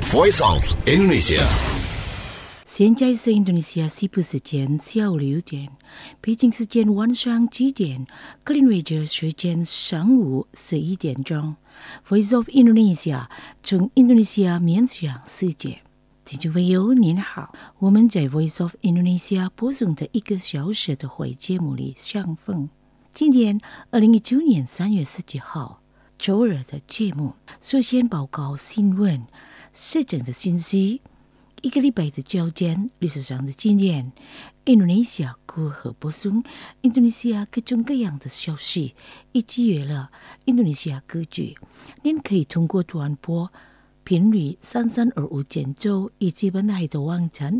Voice of Indonesia。 现在是印度尼西亚西部时间下午6点，北京时间晚上7点，格林威治时间上午11点钟。Voice of Indonesia 从印度尼西亚面向世界。听众朋友您好，我们在 Voice of Indonesia 播送的1个小时的会节目里相逢。今天2019年3月17号周日的节目，首先报告新闻、时政的信息，1个礼拜的焦点，历史上的经验，印度尼西亚如何播送印度尼西亚各种各样的消息，以及娱乐印度尼西亚歌曲。您可以通过短波频率3325减州以及本台的网站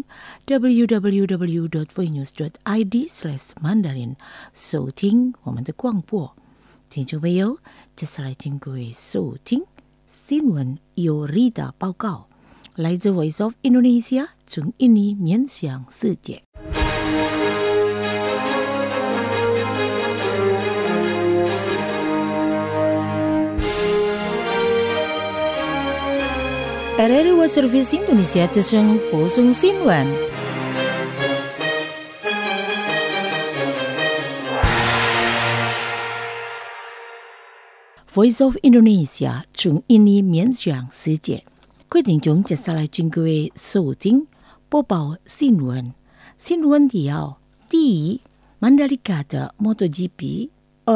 www.voinews.id/mandarin 收听我们的广播。听众朋友，接下来请各位收听新闻由 Rita 报告，来自 Voice of Indonesia 从印尼面向世界。RRI World Service Indonesia 之声播送新闻。Voice of Indonesia 从印尼面向世界。各位听众，接下来请各位收听播报新闻。新闻提要：第一，曼达里卡的 MotoGP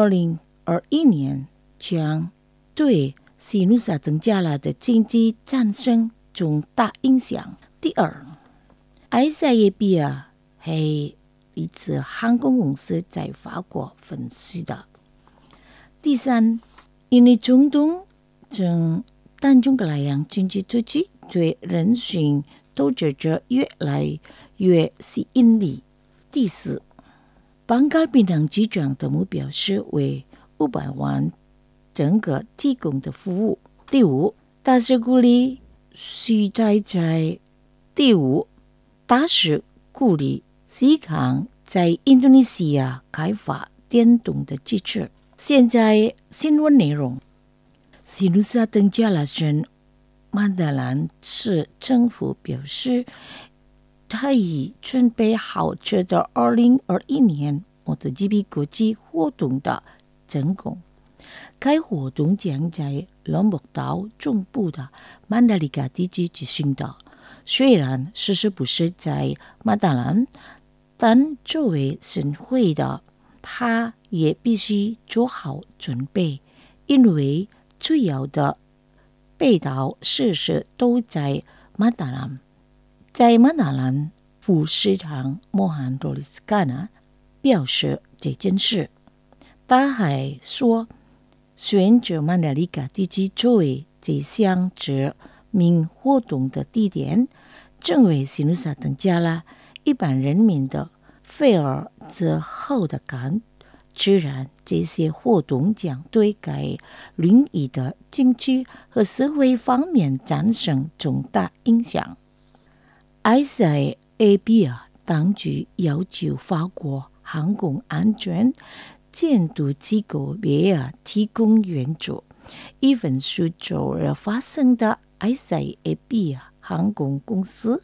2021年将对西努萨登加拉的经济产生重大影响。第二，埃塞俄比亚是一次航空公司在法国分析的。第三，印尼总统正单中格莱扬经济周期对人群投资者越来越吸引力。第四，邦加槟榔机场的目标是为500万整个提供的服务。第五，大使鼓励需待在第五，大使鼓励西康在印度尼西亚开发电动的汽车。现在新闻内容：西努萨登加拉省曼达兰市政府表示，他已准备好值得2021年 MotoGP 国际活动的成功。该活动将在龙目岛中部的曼达里卡地区举行的。虽然事实不是在曼达兰，但作为省会的，他也必须做好准备，因为主要的北岛设施都在曼达兰。在曼达兰，副市长莫罕多利斯卡纳表示这件事。他还说，选择曼达里卡地区作为这项指明活动的地点，成为西努萨登加拉一般人民的非尔自豪的感。自然，这些活动将对该领域的经济和社会方面产生重大影响。埃塞俄比亚当局要求法国航空安全监督机构为提供援助。一份周日发生的埃塞俄比亚航空公司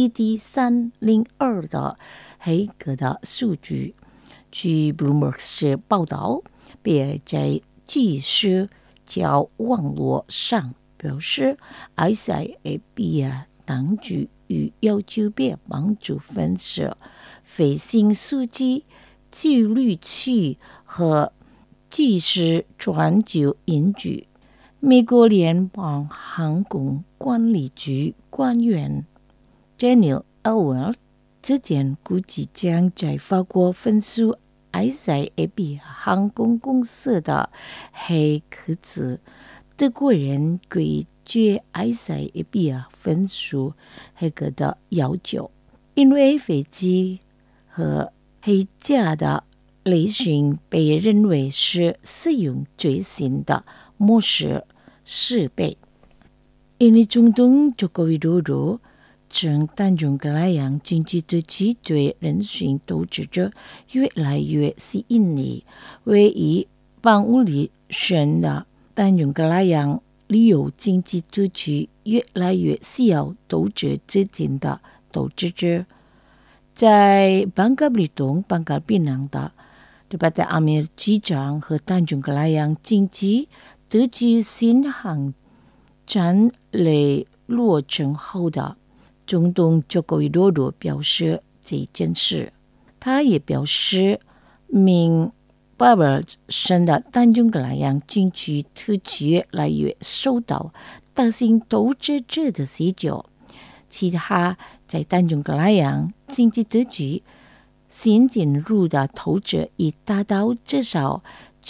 ED302 的黑客的数据，据 Bloomberg 报道，并在即时交网络上表示，埃塞俄比亚当局与要求并帮助分析飞行数据、记录器和即时传救依据。美国联邦航空管理局官员 Daniel Elwell 之前估计将在法国分析埃塞俄比亚航空公司的黑客子。德国人拒绝埃塞俄比亚分析黑客的要求，因为飞机和黑客的类型被认为是使用最新的模式设备。印尼总统Joko Widodo正单中格莱扬经济周期对人群投资者越来越吸引力。位于邦乌里省的单中格莱扬旅游经济周期越来越需要投资资金的投资者。在班加里东、班加槟榔的Debat阿米尔机长和丹中格莱扬经济德基新航展类落成后的总统佐科维多多表示这件事。他也表示，明巴尔省的丹中格莱扬经济特区越来越受到大型投资者的需求。其他在丹中格莱扬经济特区新进入的投资已达到至少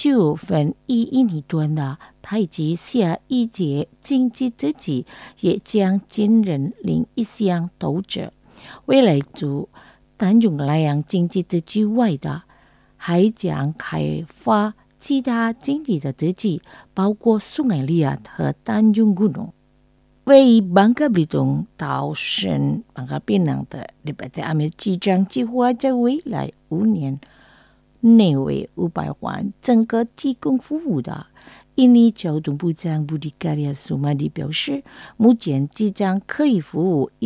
1/9印尼盾的台积下一届经济特区也将进人另一项投资。未来除丹中格莱扬经济特区外的，还将开发其他经济的特区，包括苏艾利亚和丹中古农。为班加里东到省班加槟榔的Debat阿米尔机长计划在未来5年内为500万整个提供服务的。印尼交通部长布迪卡利亚苏马蒂表示，目前即将可以服务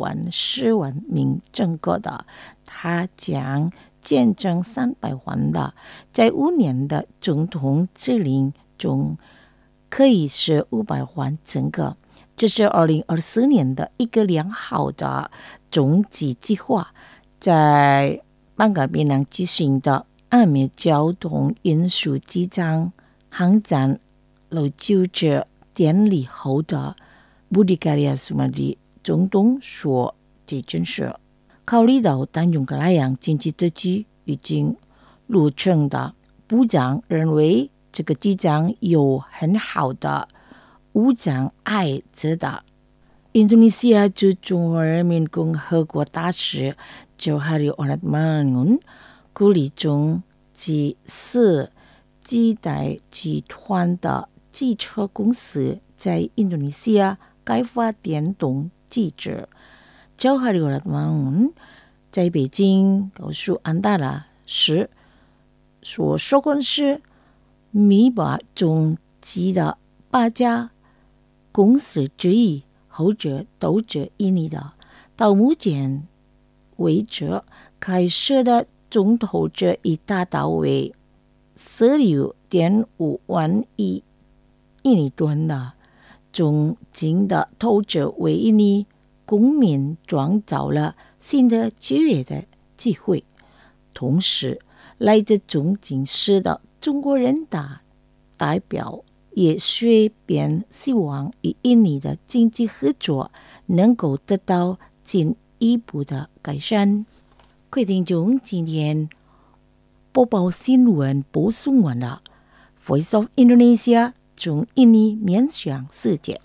110万名整个的，他将见证300万的，在5年的总统指令中可以是500万整个。这是2024年的一个良好的终极计划。在班加槟榔举行的阿米尔交通运输机长航展楼就职典礼后的布迪卡利亚苏马蒂总统说，这件事考虑到丹中格莱扬经济特区已经落成的，部长认为这个机长有很好的无障碍者的。印度尼西亚驻中华人民共和国大使Johari Oratmangun鼓励中及4机代集团的汽车公司在印度尼西亚开发电动汽车。Johari Oratmangun在北京告诉安达拉时说，收购是米巴中级的8家公司之一，后者都是印尼的。到目前为止，开设的总投资已达到为16.5万亿印尼盾的，中金的投资为印尼公民创造了新的就业的机会。同时，来自中金市的中国人大代表也随便希望与印尼的经济合作能够得到进一步的改善。各位听众，今天播报新闻播送完了。Voice of Indonesia 从印尼面向世界。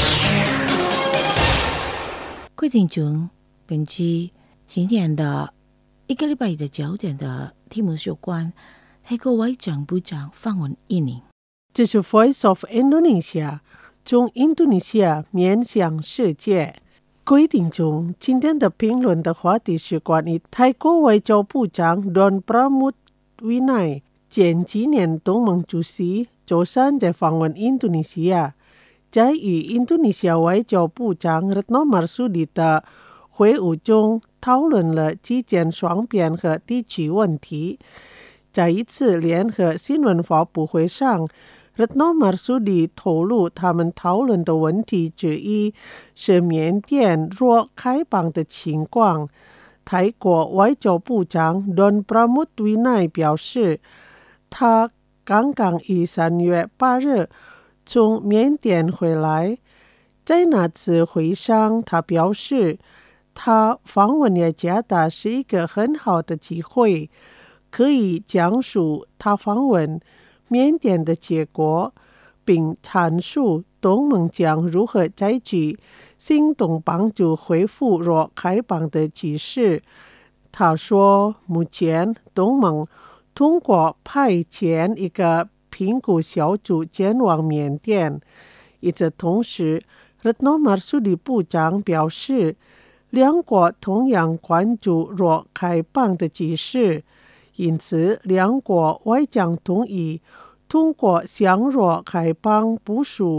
各位听众，本期今天的一个礼拜的焦点的题目有关泰国外交部长访问印尼。 这是 Voice of Indonesia 从印度尼西亚面向世界。各位听众，今天的评论的话题是关于泰国外交部长 Don Pramudwinai 前几年东盟主席周三在访问印度尼西亚，在与印度尼西亚外交部长 Retno Marsudi 的会晤中讨论了几件双边和地区问题。在一次联合新闻发布会上，Retno Marsudi 透露他们讨论的问题之一是缅甸若开放的情况。泰国外交部长 Don Pramudwinai 表示，他刚刚于3月8日从缅甸回来。在那次会上，他表示他访问雅加达是一个很好的机会，可以讲述他访问缅甸的结果，并阐述东盟将如何采取行动帮助恢复若开放的局势。他说，目前东盟通过派遣一个评估小组前往缅甸。与此同时，Retno Marsudi 部长表示，两国同样关注若开放的局势，因此两国外长同意通过向若开放部署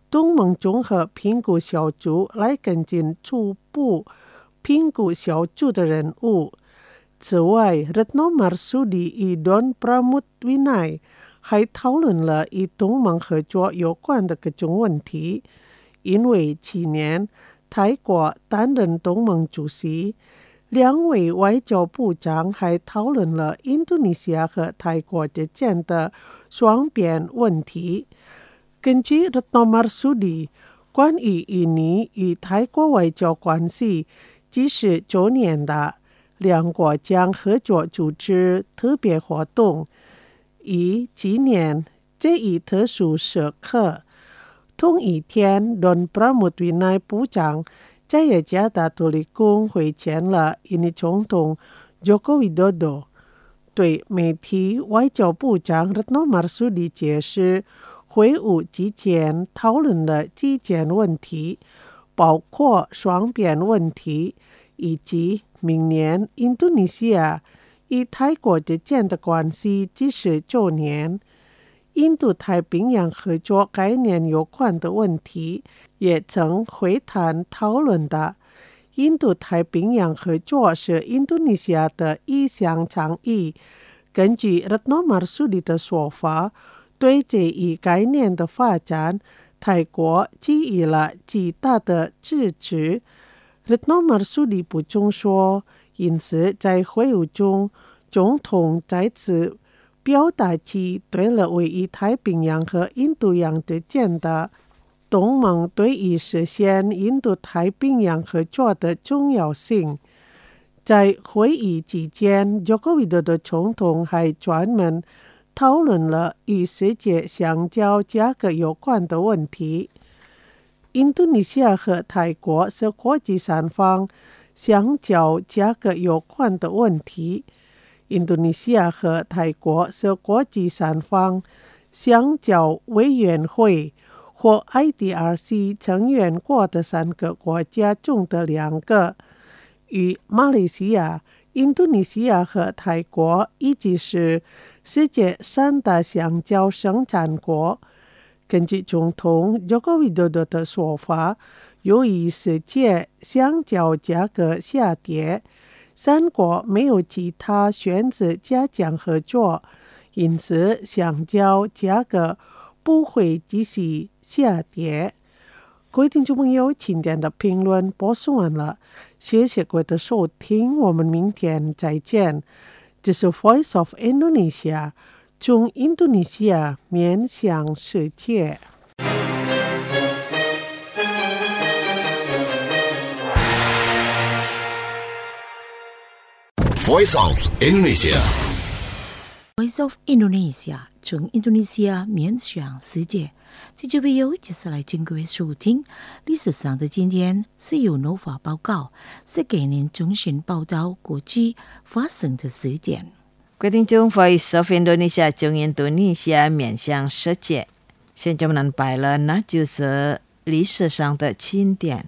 东盟综合评估小组来跟进初步评估小组的任务。此外 Retno Marsudi 与 Don Pramudwinai 还讨论了与东盟合作有关的各种问题。因为去年泰国担任东盟主席，两位外交部长还讨论了印度尼西亚和泰国之间的双边问题。根据 Retno Marsudi， 关于印尼与泰国外交关系90周年的，两国将合作组织特别活动，以纪念这一特殊时刻。同一天 Don Pramudwinai 部长在雅加达独立宫会见了印尼总统 Joko Widodo。 对媒体，外交部长 Retno Marsudi 解释，会晤期间讨论了几件问题，包括双边问题以及明年印度尼西亚与泰国之间的关系90周年。印度太平洋合作概念有关的问题也曾会谈讨论的。印度太平洋合作是印度尼西亚的一项倡议。根据 Retno Marsudi 的说法，对这一概念的发展，泰国给予了极大的支持。Retno Marsudi 补充说，因此在会晤中，总统再次表达其对了位于太平洋和印度洋之间的东盟对于实现印度太平洋合作的重要性。在会议期间 Joko Widodo 总统还专门讨论了与世界橡胶价格有关的问题。印度尼西亚和泰国是国际上方橡胶价格有关的问题。印度尼西亚和泰国是国际上方橡胶委员会或 IDRC 成员国的3个国家中的2个。与马来西亚、印度尼西亚和泰国一直是世界3大橡胶生产国。根据总统 Joko Widodo 的说法，由于世界橡胶价格下跌，3国没有其他选择加强合作，因此橡胶价格不会继续下跌。各位听众朋友，今天的评论播送完了，谢谢各位的收听，我们明天再见。这是 Voice of Indonesia， 从印度尼西亚面向世界。 Voice of Indonesia， Voice of Indonesia， 从印度尼西亚面向世界。这就会有接下来经各位收听历史上的今天，是由 Nova 报告，是给您中心报道国际发生的事件。 各位听众 Voice of Indonesia 从印度尼西亚面向世界。现在我们安排了，那就是历史上的经典。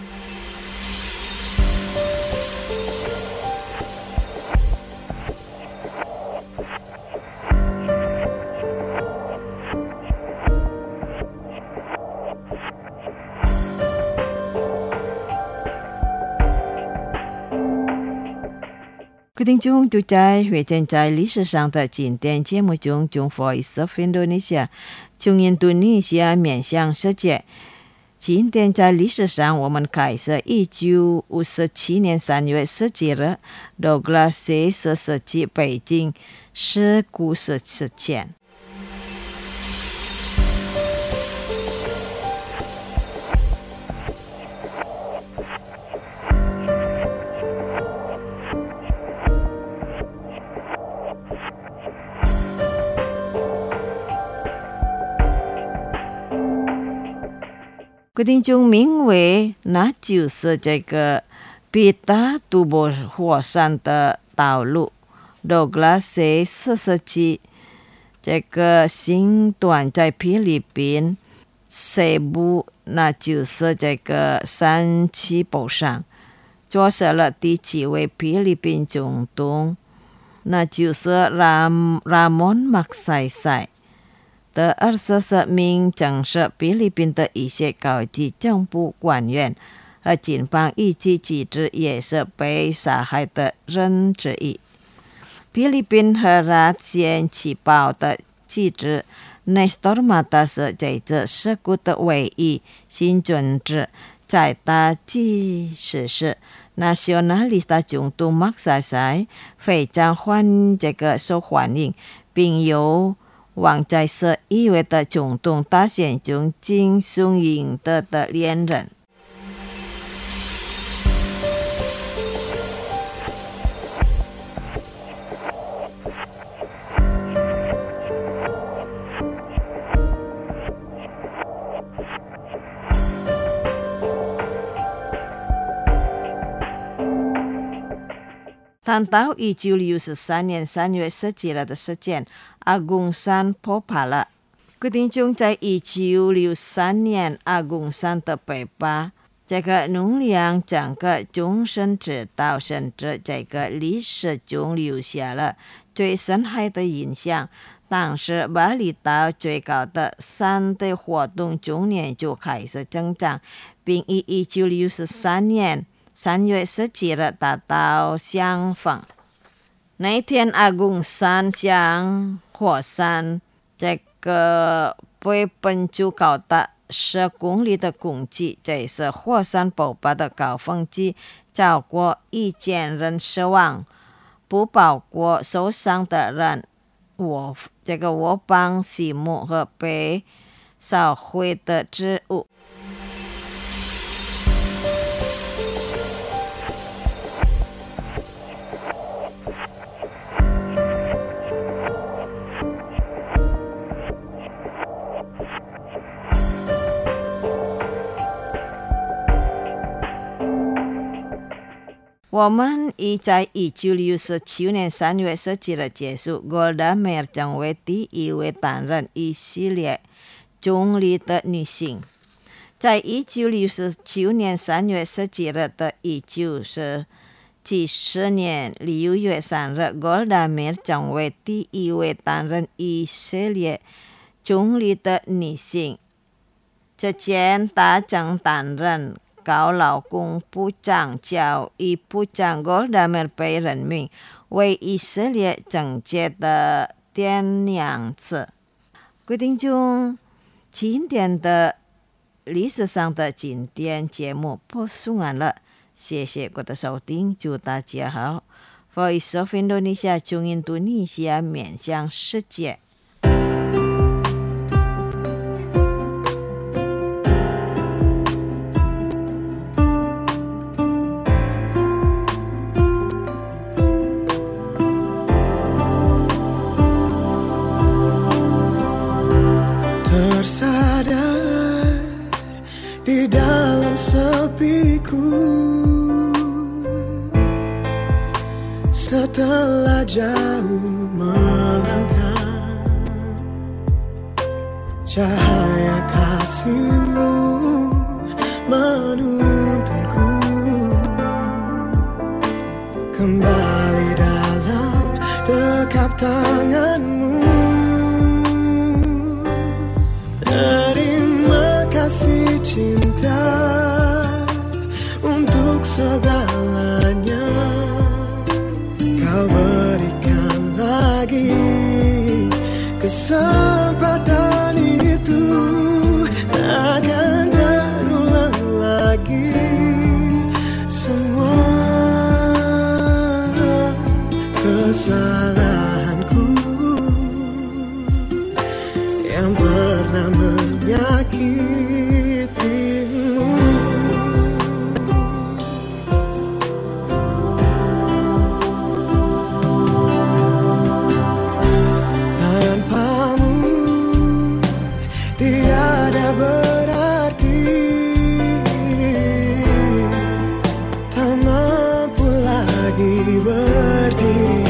各位听众，就在回见在历史上的经典节目中，从 Voice of Indonesia 从印度尼西亚面向世界。今天在历史上，我们开始1957年3月17日，12世世纪北京是故事之前。各位听众，名为那就是这个北大杜波火山的道路，12世纪这个星段在菲律宾西部，那就是这个山气堡上，做成了第几位菲律宾总统，那就是拉蒙马塞塞。 的24名正是菲律宾的一些高级政府官员，而警方预计几只也是被杀害的人之一。菲律宾荷兰先起报的记者 Nestor Mata 是这次事故的唯一幸存者，在他即使是 Nacionalista 总督马赛赛非常受欢迎，并有望在11月的总统大选中竞选赢得的连任。谈到1963年3月17日的事件，阿公山破败了。决定中在1963年阿公山的北巴，这个能量整个终身直到甚至这个历史中留下了最深刻的印象。当时巴厘岛最高的山的活动终年就开始增长，并于1963年3月17日达到相逢。那天阿公山向火山这个被喷出高达10公里的攻击，这是火山爆发的高峰期，超过1000人死亡，不包括受伤的人。我邦树木和被烧毁的植物。我们已在1967年3月17日结束。Golda Meir 成为第一位担任以色列总理的女性。在1967年3月17日的1970年6月3日 ，Golda Meir 成为第一位担任以色列总理的女性。之前，她曾担任高劳工部长、教育部长。Golda Meir 被任命为以色列政界的点亮者。决定中，今天的历史上的经典节目播送完了，谢谢各位的收听，祝大家好。Voice of Indonesia 从印度尼西亚面向世界。 Tersadar di dalam sepiku, setelah jauh melangkah, cahaya kasih-Mu menuntunku kembali dalam dekap tangan-Mu. Terima kasih cinta untuk segalanya Kau berikan lagi kesempatan itu takkan terulang lagi semua kesalahanku yang pernah menyakitimu. Tanpamu tiada berarti, tak mampu lagi berdiri.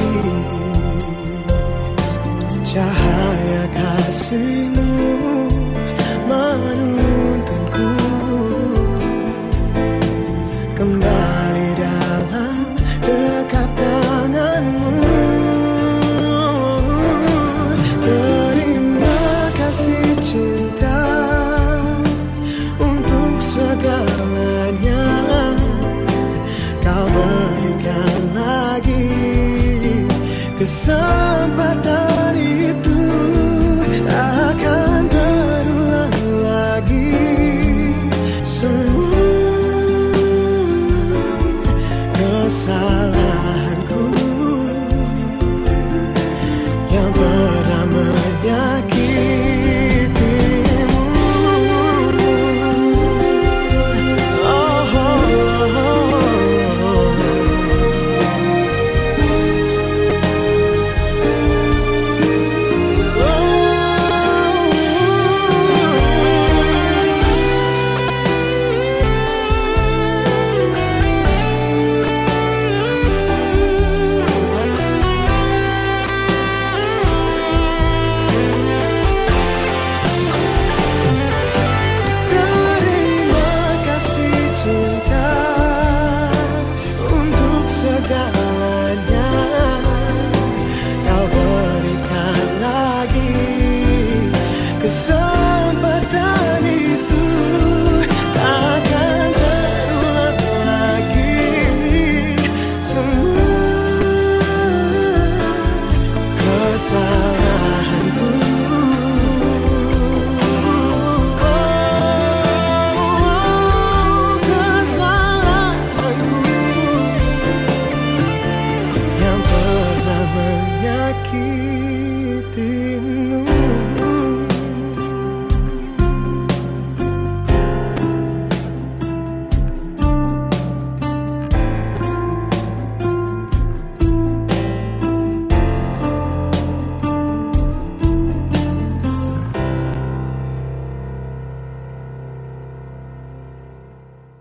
Cahaya kasih-Mu menuntunku kembali dalam dekap tangan-Mu. Terima kasih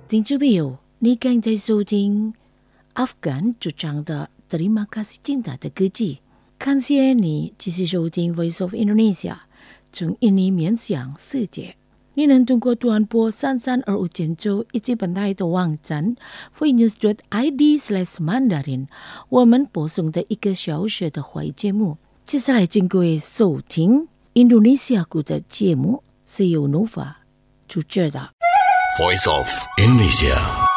听众朋友，你刚在收听阿富汗主张的Terima kasih cinta的歌曲。感谢你继续收听 Voice of Indonesia， 从印尼面向世界。你能通过短波3325建州以及本台的网站 voinews.id/mandarin 我们播送的1个小时的华语节目。接下来请各位收听印度尼西亚语的节目，是由 Nova 主持的 Voice of Indonesia。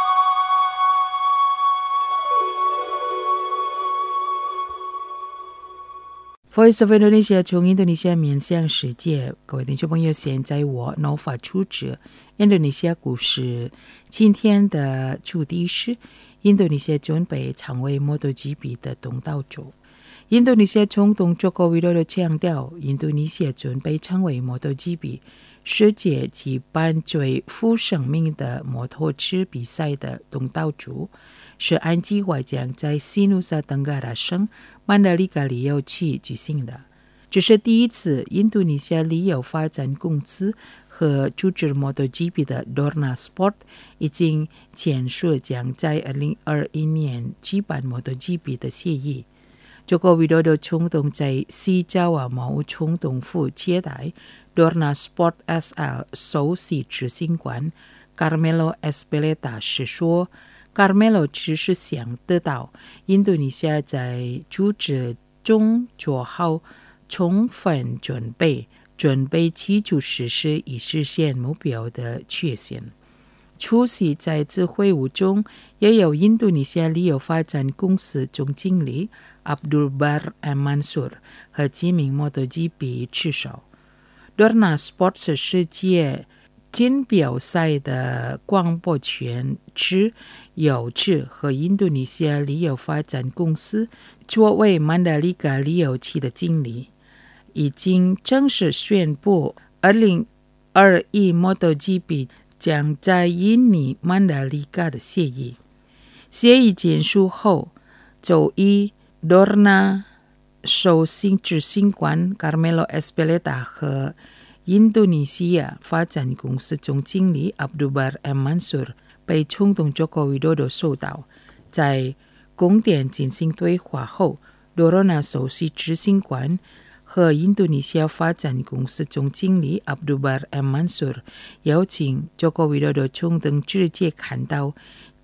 Voice of Indonesia 从印度尼西亚面向世界，各位听众朋友，现在我 Nova 主持印度尼西亚故事。今天的主题是印度尼西亚准备成为 MotoGP 的东道主。印度尼西亚总统佐科维多多强调，印度尼西亚准备成为 MotoGP 世界举办最负生命的摩托车比赛的东道主，是按计划将在西努萨登嘎拉省曼德里加旅游区举行的。这是第一次印度尼西亚旅游发展公司和主持 MotoGP 的 Dorna Sport 已经签署将在2021年举办 MotoGP 的协议。佐科维多多总统在西爪哇毛总统府接待 Dorna Sport SL 首席执行官 Carmelo Ezpeleta 时说，Carmelo 只是想得到印度尼西亚在组织中做好充分准备基础实施以实现目标的确信。出席在此会晤中也有印度尼西亚旅游发展公司总经理 Abdul Bar M. Mansur 和几名 MotoGP 车手。Dorna Sport 是世界锦标赛的广播权持有制和印度尼西亚旅游发展公司作为曼德里加旅游区的经理，已经正式宣布2021 MotoGP 将在印尼曼德里加的协议。协议结束后，周一 Dorna 首席执行官 Carmelo Ezpeleta 和印度尼西亚发展公司总经理 Abdul Bar M. Mansur 被总统佐科维多多受到。在宫殿进行对话后， Dorna 首席执行官和印度尼西亚发展公司总经理 Abdul Bar M. Mansur 邀请佐科维多多总统直接看到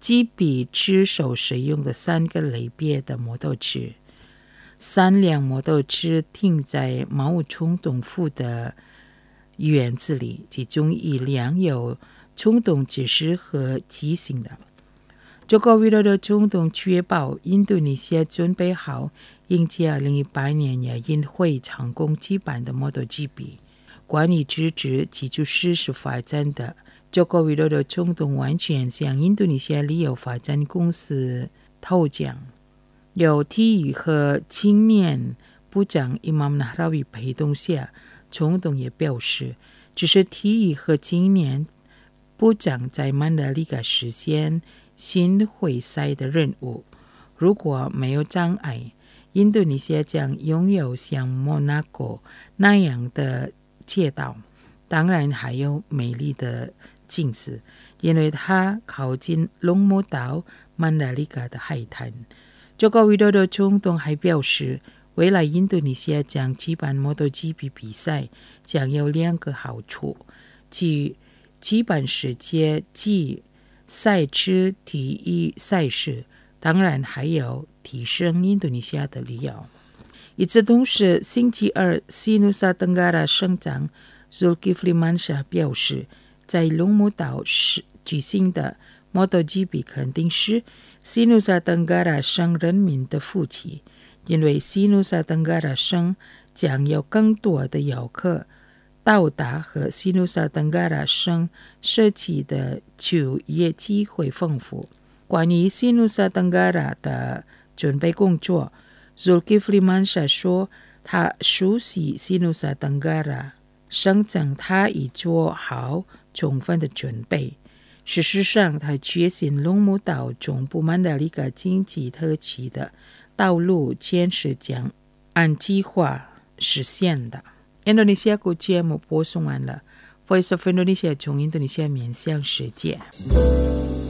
GP 车手使用的3个类别的摩托车。3辆摩托车停在毛总统府的院子里，其中1辆有总统指示和骑行的。佐科维多多总统确保印度尼西亚准备好迎接2018年亚运会成功举办的 MotoGP。关于支持基础设施发展的，佐科维多多总统完全向印度尼西亚旅游发展公司投降。有体育和青年部长 Imam Nahrawi 陪同下，总统也表示，这是体育和青年部长在曼德里加实现新会赛的任务。如果没有障碍，印度尼西亚将拥有像莫纳哥那样的街道，当然还有美丽的景色，因为它靠近龙目岛曼德里加的海滩。佐科维多多总统还表示，未来印度尼西亚将举办 MotoGP 比赛将有2个好处，即举办世界级赛车体育赛事，当然还有提升印度尼西亚的旅游。与此同时，星期二西努萨登嘎拉省长 Zulkifli Mansyah 表示，在龙目岛举行的 MotoGP 肯定是西努萨登嘎拉省人民的福气，因为西努萨登嘎拉省将有更多的游客到达和西努萨登嘎拉省社区的就业机会丰富。关于西努萨登嘎拉的准备工作， Zulkifli Mansyah 说，他熟悉西努萨登嘎拉省长，他已做好充分的准备。事实上，他确信龙目岛中部曼德里加经济特区的道路建设将按计划实现的。印度尼西亚国节目播送完了， Voice of Indonesia 从印度尼西亚面向世界。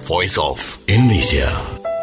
Voice of Indonesia.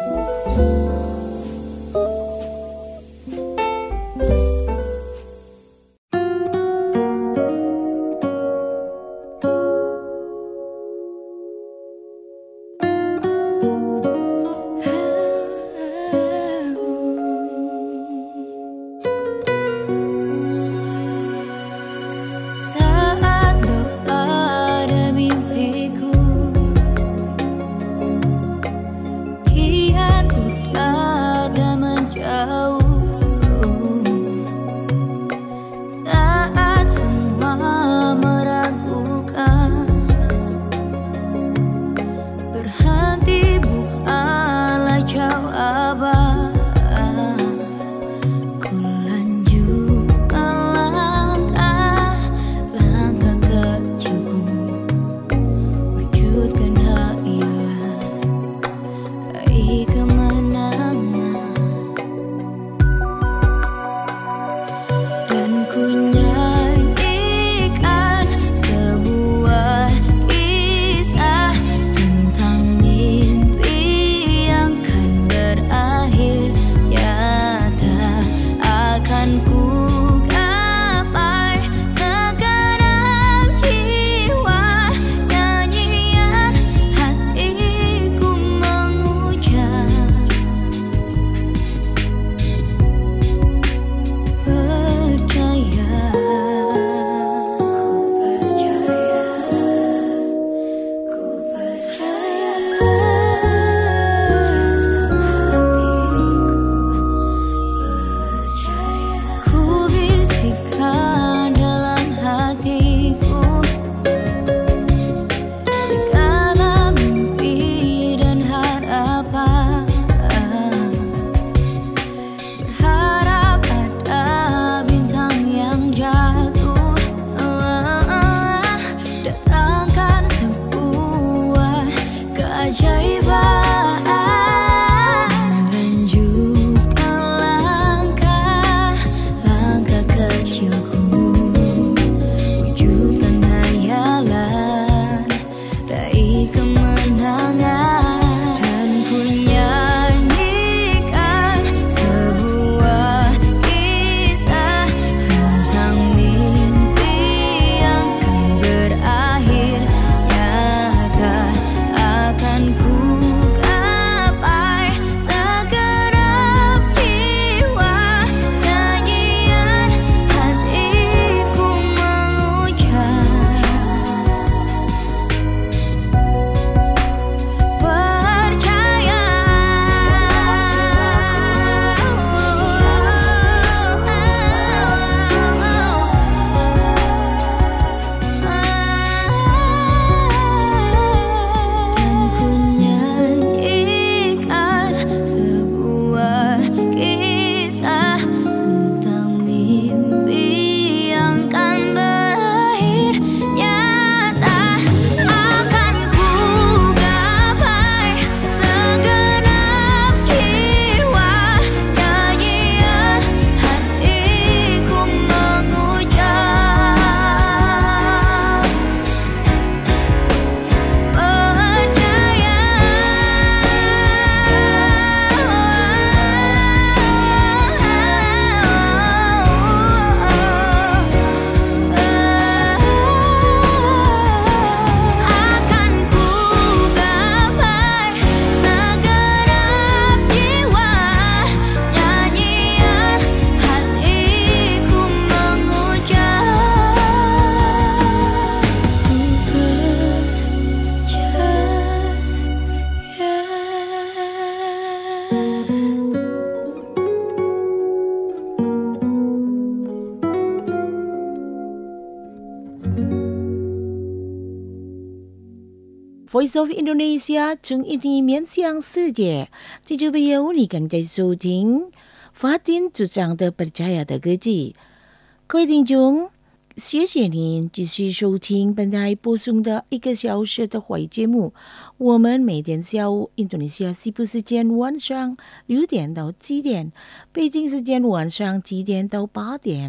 Voice of Indonesia 从印尼面向世界，这就没有你刚在收听法定主张的percaya的歌曲。各位听众，谢谢您继续收听本台播送的1个小时的华语节目。我们每天下午印度尼西亚西部时间晚上6点到7点，北京时间晚上7点到8点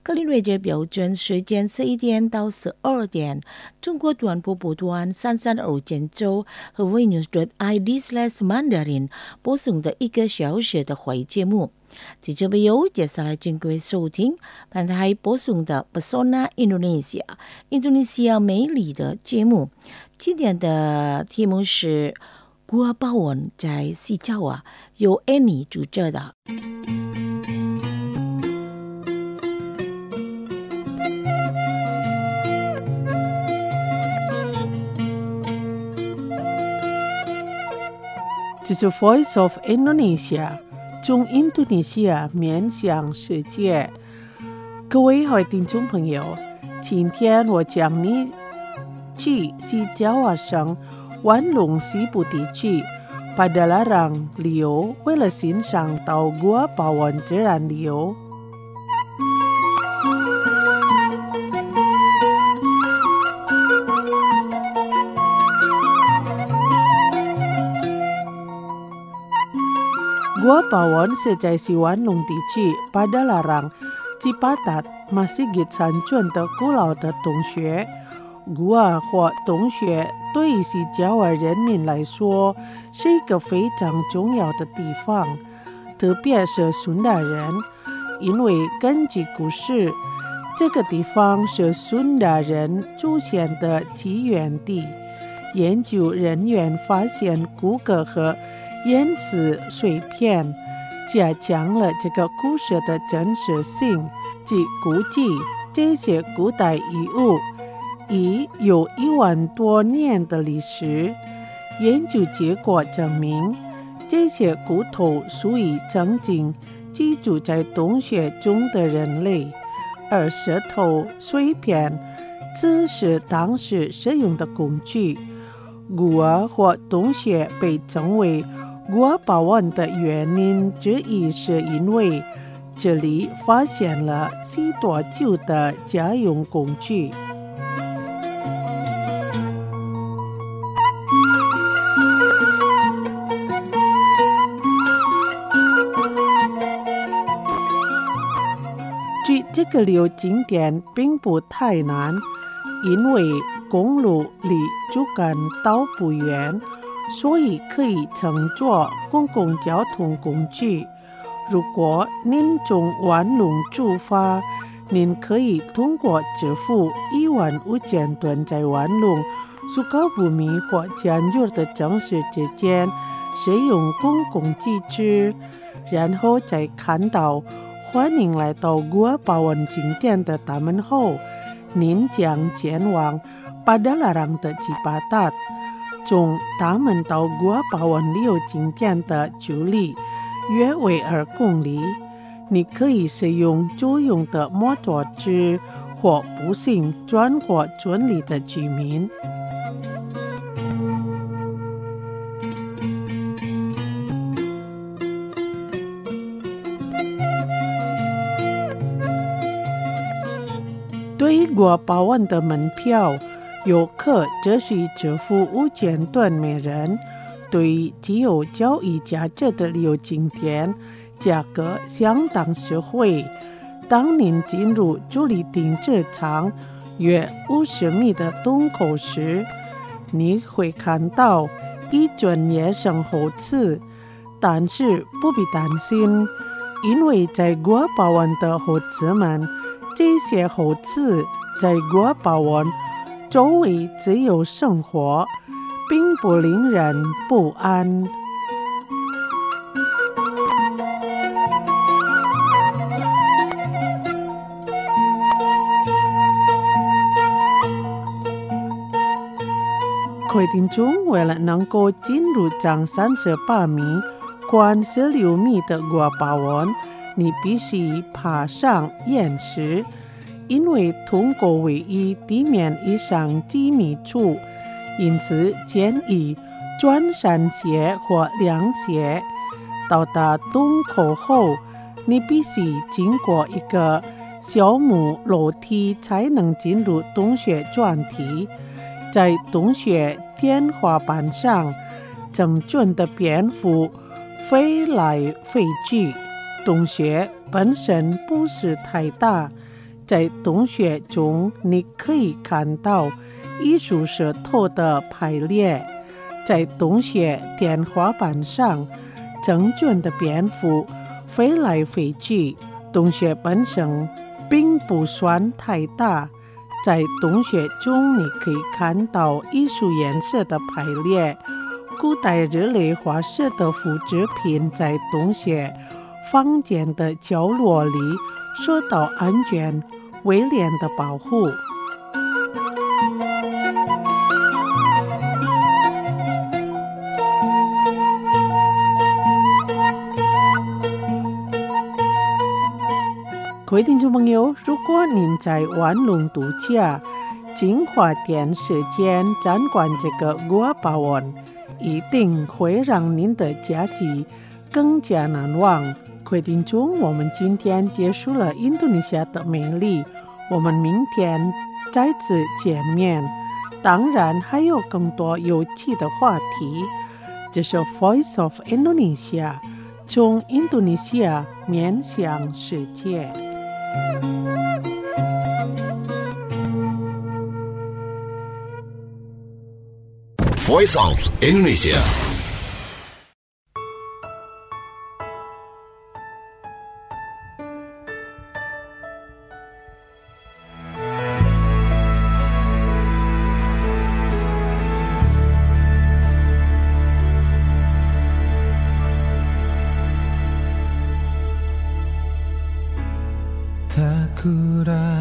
格林威治标准时间11点到12点，中国短波波段335减州和 VNews.ID/Mandarin 播送的1个小时的华语节目。接着接下来请各位收听本台播送的 Pesona Indonesia 印度尼西亚美丽的节目。今天的题目是 Gua Pawon 在西郊啊，由 Annie 主持的。 这是 Voice of Indonesia 中印度尼西亚面向世界。各位好听众朋友，今天我将你去西爪哇省万隆西部地区Padalarang旅游，为了欣赏到 Gua Pawon 自然旅游。Gua Pawon 是在西万隆地区 Padalarang Cipatat Masjid 三村的古老的洞穴。Gua 或洞穴对西爪哇人民来说是一个非常重要的地方，特别是孙达人，因为根据故事，这个地方是孙达人祖先的起源地。研究人员发现骨骼和岩石碎片，加强了这个故事的真实性，即估计这些古代遗物已有1万多年的历史。研究结果证明，这些骨头属于曾经居住在洞穴中的人类，而石头碎片只是当时使用的工具。Gua 或洞穴被称为Gua Pawon 的原因之一是因为这里发现了许多旧的家用工具。去这个旅游景点并不太难，因为公路离主干道不远，所以可以乘坐公共交通工具。如果您从万隆出发，您可以通过支付15000吨在万隆、苏卡布米或加入的城市之间使用公共机制，然后在看到欢迎来到 Gua Pawon 景点的大门后，您将前往Padalarang 的Cipatat。从大门到 Gua Pawon 旅游景点的距离约为2公里，你可以使用租用的摩托车或步行转过村里的居民。对于 Gua Pawon 的门票，游客只需支付5000吨每人。对于具有交易价值的旅游景点，价格相当实惠。当您进入距离停车场约50米的洞口时，你会看到一尊野生猴子，但是不必担心，因为在 Gua Pawon 的猴子们，这些猴子在 Gua Pawon 周围自由生活，并不令人不安。各位听众，为了能够进入长38米、宽16米的 Gua Pawon， 你必须爬上岩石，因为通过位于地面以上几米处，因此建议穿山鞋或凉鞋。到达洞口后，你必须经过一个小木楼梯才能进入洞穴转体。在洞穴天花板上，整群的蝙蝠飞来飞去。洞穴本身不是太大， 在洞穴中，你可以看到艺术石头的排列，在洞穴天花板上，整卷的蝙蝠飞来飞去。洞穴本身并不算太大，在洞穴中你可以看到艺术颜色的排列，古代日类画设的复制品在洞穴房间的角落里受到安全威廉的保护。各位听众朋友，如果您在玩弄度假，经花点时间参观这个古堡湾，一定会让您的假期更加难忘。各位听众，我们今天结束了印度尼西亚的美丽，我们明天再次见面。当然还有更多有趣的话题。这是 Voice of Indonesia， 从印度尼西亚面向世界。 Voice of Indonesia. Tak ku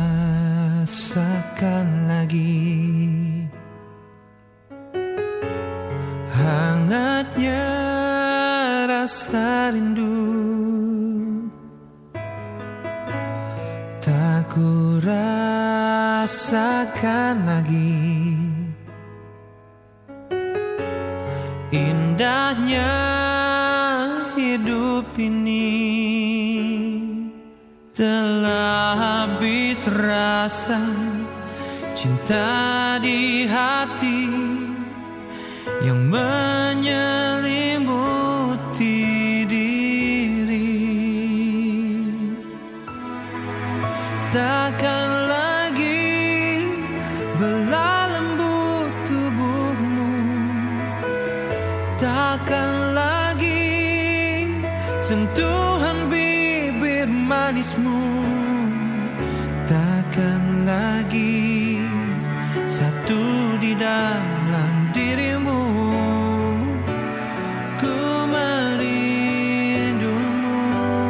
rasakan lagi hangatnya rasa rindu, tak ku rasakan lagi indahnya hidup ini. Telah habis rasa cinta di hati yang menyelimuti diri. Takkan lagi belah lembut tubuhmu, takkan lagi sentuhan bibir manismu, takkan lagi satu di dalam dirimu. Ku merindumu,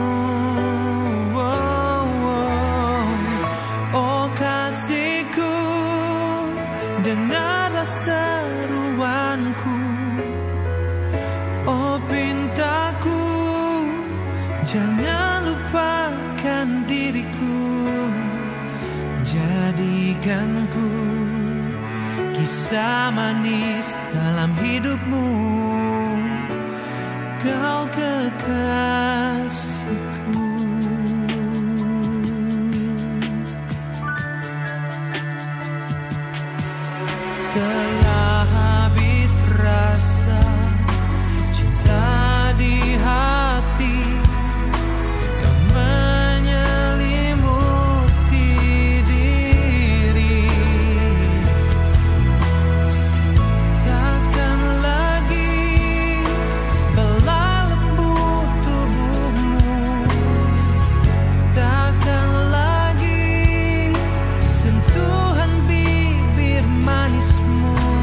oh kasihku, dengarlah seruanku, oh pintaku, jangan lupakan diriku. Jadikanku kisah manis dalam hidupmu, kau kekasihku. Telah habis rasa cinta di hati yang menyelimuti diri. Takkan lagi belah lembut tubuhmu, takkan lagi sentuhan bibir manismu,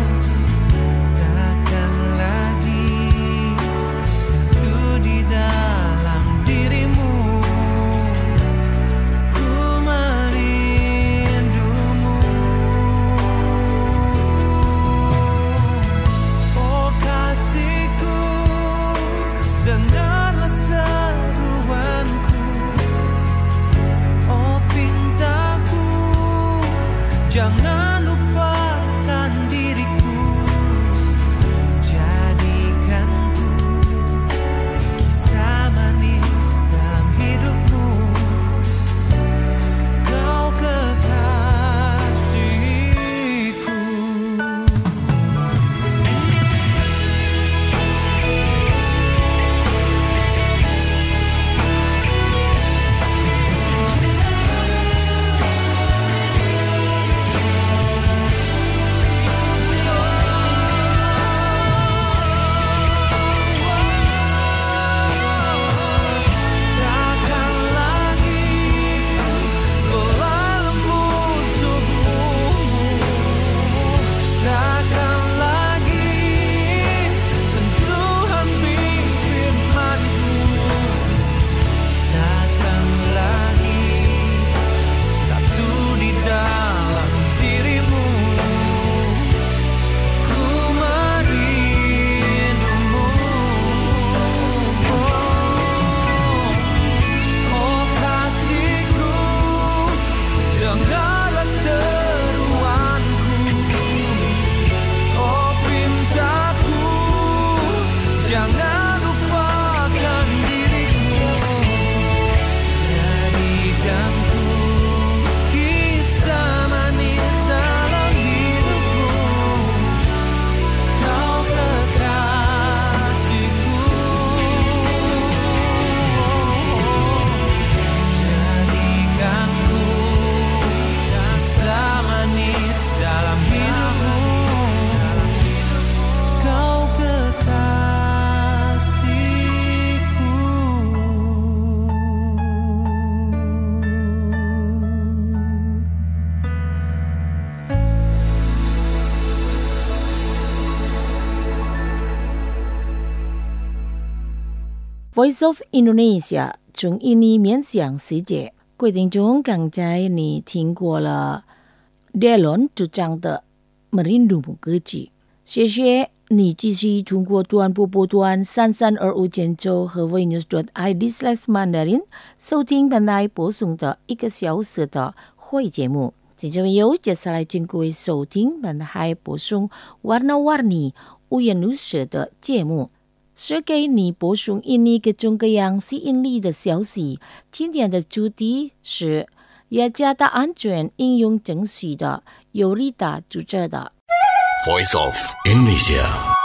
Voice of Indonesia 从印尼面向世界。各位听众，刚才你听过了列伦主张的 Merindumu 歌曲，谢谢你继续通过短波波段3325间奏和 VNews.ID/Mandarin 收听本台播送的1个小时的会节目。听众朋友，接下来请各位收听本台播送 Warna-Warni 五颜六色的节目，是给你播送印尼各种各样吸引力的消息。今天的主题是雅加达安全应用程序的尤丽达主持的 Voice of Indonesia.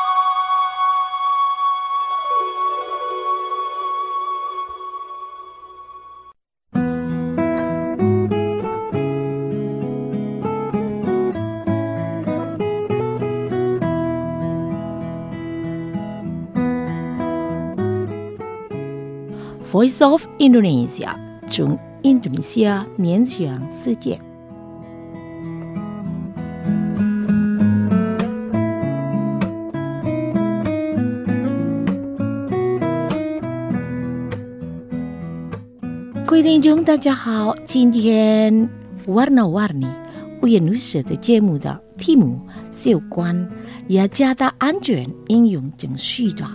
Voice of Indonesia 从印度尼西亚面向世界。各位听众大家好，今天 Warna-Warni 五颜六色的节目的题目是有关雅加达安全应用程序的。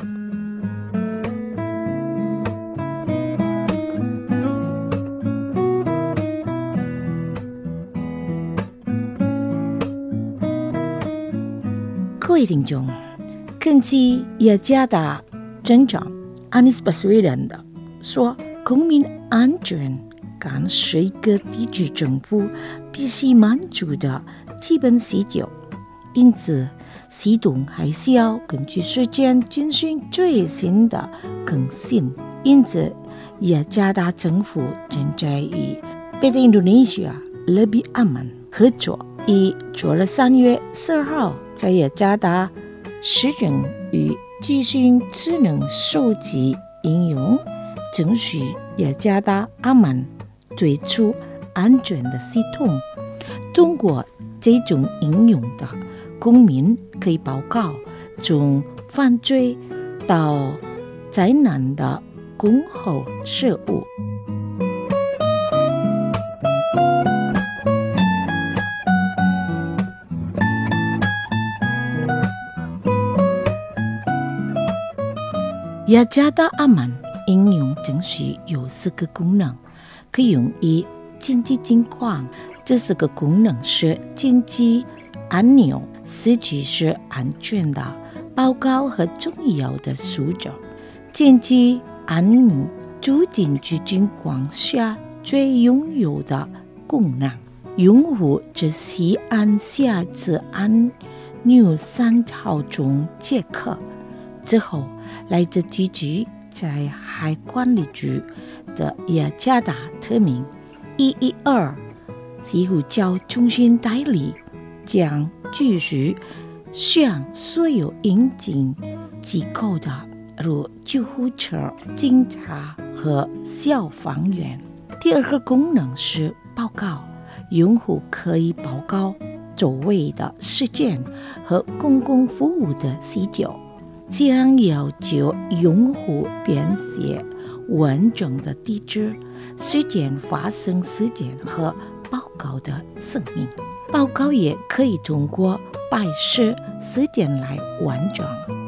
各位听众，根据雅加达镇长 Anies Baswedan 的说，公民安全感是一个地区政府必须满足的基本需求，因此系统还需要根据时间进行最新的更新。因此，雅加达政府正在与PT Indonesia Lebih Aman 合作，以做了3月4号在雅加达实行与资讯智能手机应用程序雅加达阿曼最初安全的系统。通过这种应用的公民可以报告从犯罪到灾难的恭候事务。雅加达阿曼应用程序有4个功能，可以用于紧急情况。这4个功能是紧急按钮、司机是安全的报告和重要的诉求。紧急按钮就紧急情况下最拥有的功能，用户只需按下此按钮3秒钟即可。之后，来自机局在海关理局的雅加达特名112西呼叫中心代理将继续向所有应急机构的如救护车、警察和消防员。第2个功能是报告，用户可以报告周围的事件和公共服务的需求，将要求用户编写完整的地址、事件发生时间和报告的声明。报告也可以通过摆设时间来完成。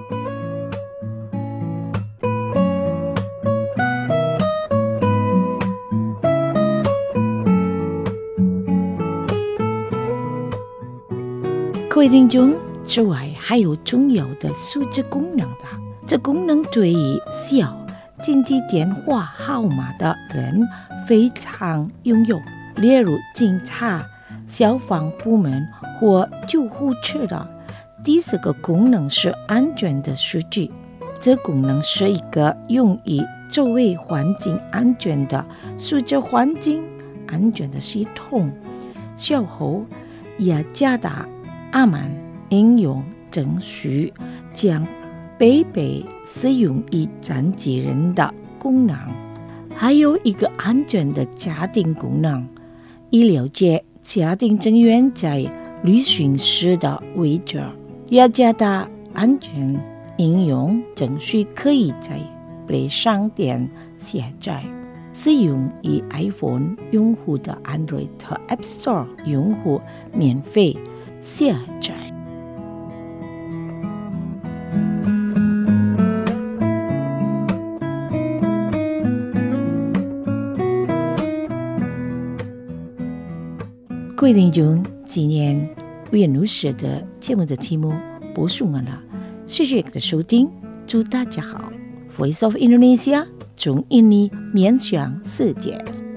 各位听众，之外还有重要的数字功能的，这功能对于需要紧急电话号码的人非常有用，例如警察、消防部门或救护车的。第4个功能是安全的数据，这功能是一个用于周围环境安全的数字环境安全的系统。稍后，雅加达阿曼应用程序将配备适用于残疾人的功能，还有一个安全的家庭功能，以了解家庭成员在旅行时的位置。雅加达安全应用程序可以在 Play 商店下载。使用以 iPhone 用户的 Android 和 App Store 用户免费下载。各位听众，今年维也纳社的节目的题目播送完了，谢谢你的收听，祝大家好。Voice of Indonesia 从印尼面向世界。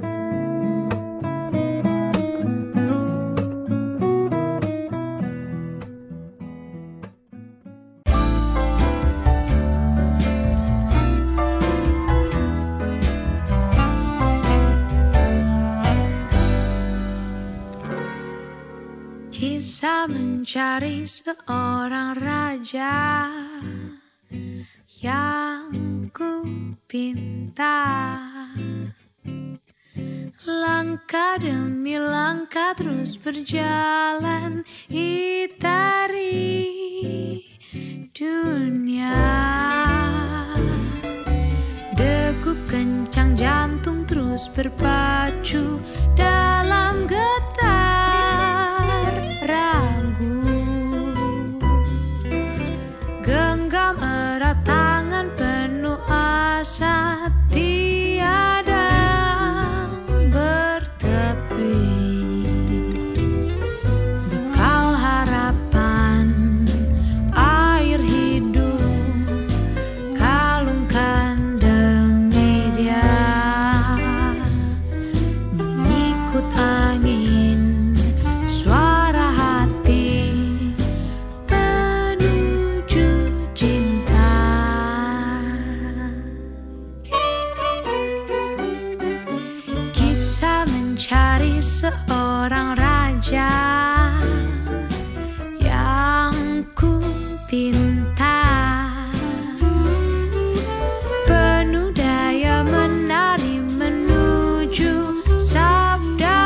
Kisah mencari seorang raja yang ku pinta. Langkah demi langkah terus berjalan itari dunia. Degup kencang jantung terus berpacu dalam getar ragu. Genggam erat tangan penuh asa tiada bertepi. Bekal harapan air hidup kalungkan demi dia. Mengikut angin suara hati menuju cinta. Kisah mencari seorang raja yang ku pinta. Penuh daya menari menuju sabda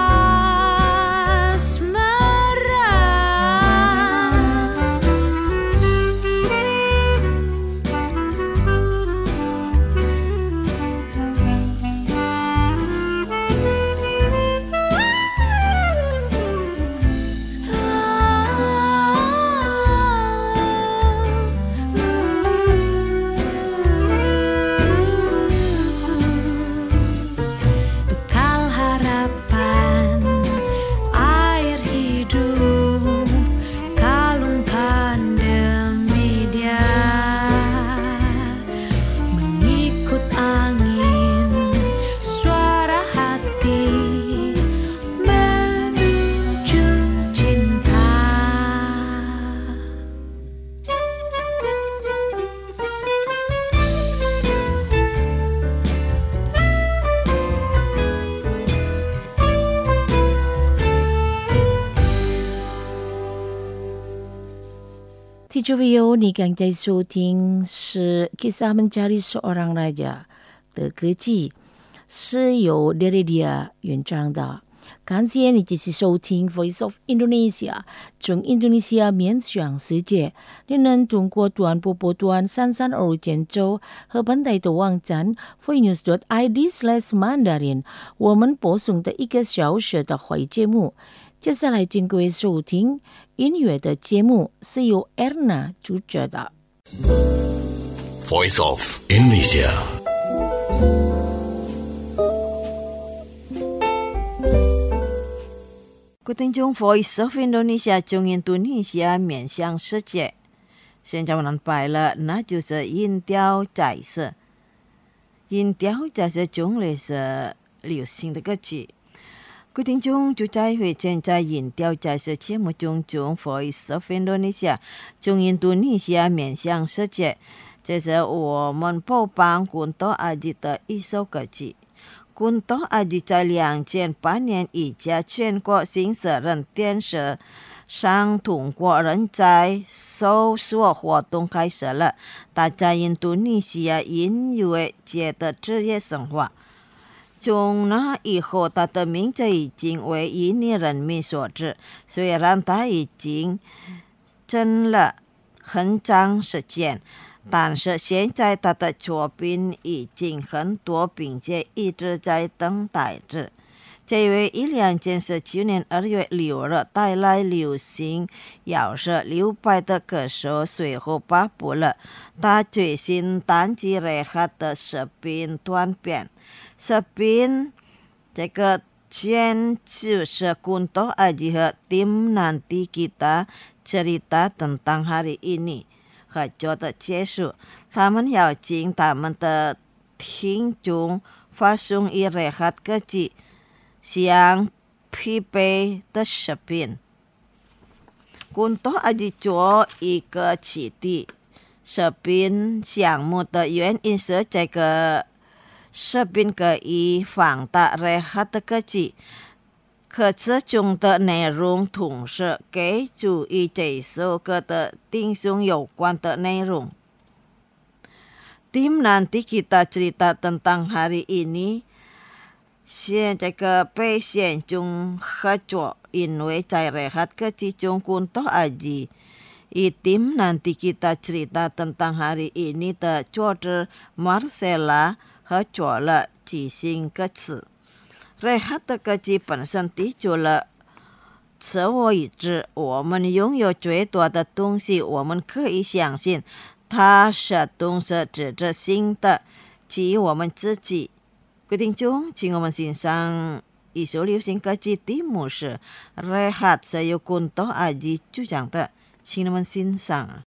asmara. Bekal harapan air hidup kalungkan demi dia. Mengikut angin suara hati menuju cinta. 听众朋友，你刚才收听是《Kisah Mencari Seorang Raja》的歌曲，是由列列利亚原唱的。感谢你继续收听 Voice of Indonesia 从印度尼西亚面向世界。你能通过短波波段3325建州和本台的网站 voinews.id/mandarin 我们播送的1个小时的会节目。接下来请各位收听音乐的节目，是由 Erna 主持的。 Voice of Indonesia. Quý thính chung Voice of Indonesia 中印度尼西亚面向世界。现在我们摆了，那就是音调彩色。音调彩色中类是流行的歌曲。quý聽眾就在會正在音調彩色節目中 Voice of Indonesia 中印度尼西亞面向世界。這是我們播放Kunto Aji的一首歌曲。Kunto Aji 在2008年一家全國新社人電視上通過人才搜索活動開始了大家印度尼西亞音樂界的職業生活。從那以後，他的名字已經為印尼人民所知。雖然他已經整了很長時間， 但是现在他的作品已经很多，并且一直在等待着。这位2019年2月6日带来流行饶舌流派的歌手随后发布了他最新单集《Rehat》的视频短片。视频这个前就是Kunto Aji和tim nanti kita cerita tentang hari ini合作的结束，他们邀请他们的听众发送以Rehat歌曲向匹配的视频。Kunto Aji做一个起地视频项目的原因是这个视频可以放大Rehat的歌曲，可是中的内容同时给注意这首歌的听众有关的内容。Tim nanti kita cerita tentang hari ini 现这个被选中合作，因为在Rehat歌曲中Kunto Aji以tim nanti kita cerita tentang hari ini 的作者 Marcella 合作了即兴歌词。Rehat 的歌曲本身提出了自我意志，我们拥有最多的东西，我们可以相信它是东西指着新的，即我们自己。各位听众，请我们欣赏一首流行歌曲，题目是 Rehat 是由Kunto Aji 主讲的，请你们欣赏。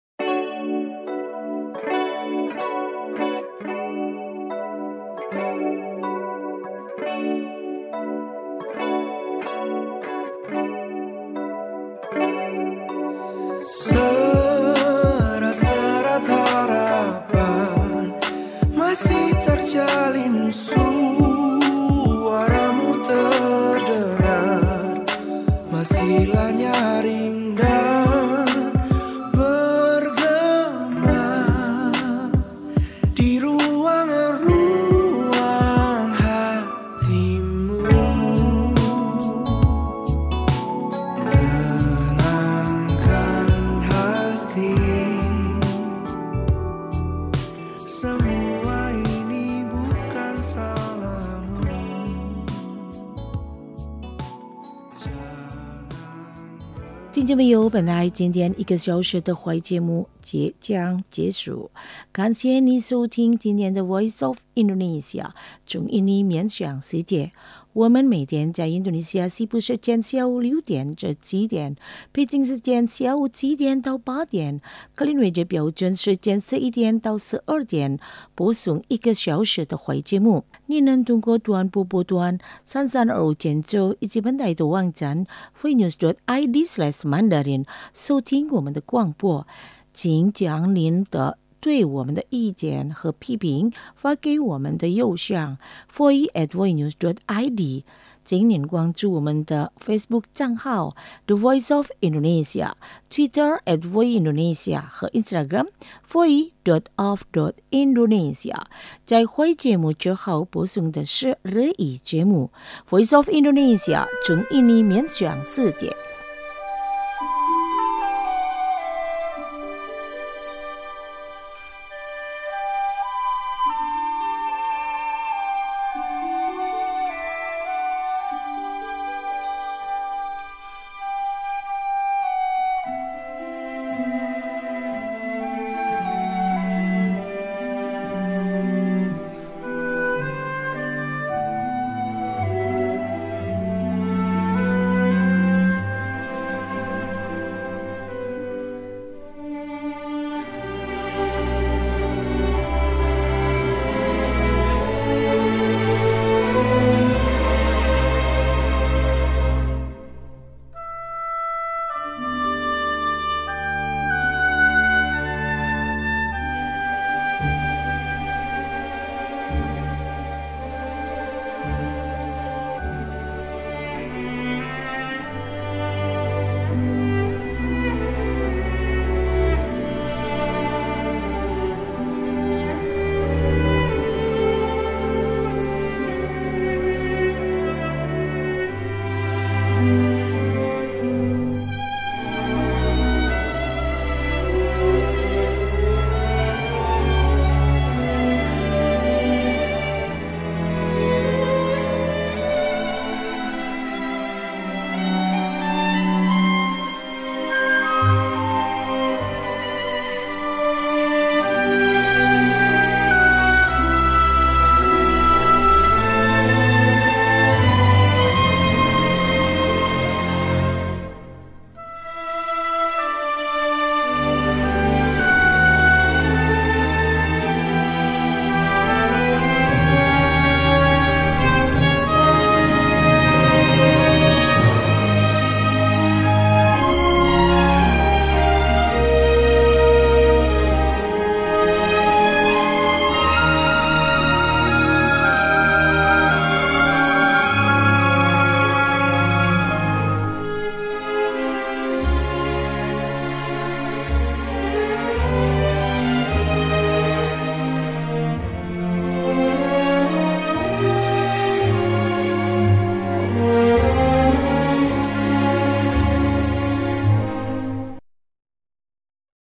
Serat-serat harapan masih terjalin, suaramu terdengar, masihlah nyaring dan bergema di ruang-ruang hatimu. Semua ini bukan salahmu. 听众朋友，本来今天1个小时的华语节目即将结束，感谢你收听今天的 Voice of Indonesia 中印尼面向世界。我们每天在印度尼西亚西部时间下午6点至7点，北京时间下午7点到8点，格林威治标准时间11点到12点，播送1个小时的华语节目。你能通过短波波段3325建州以及本台的网站 voinews.id/mandarin 收听我们的广播，请将您的对我们的意见和批评发给我们的邮箱 foi@voinews.id， 请您关注我们的 Facebook 账号 The Voice of Indonesia， Twitter @voindonesia 和 Instagram voi.of.indonesia。 在会节目之后播送的是日语节目 Voice of Indonesia 中印尼面向世界。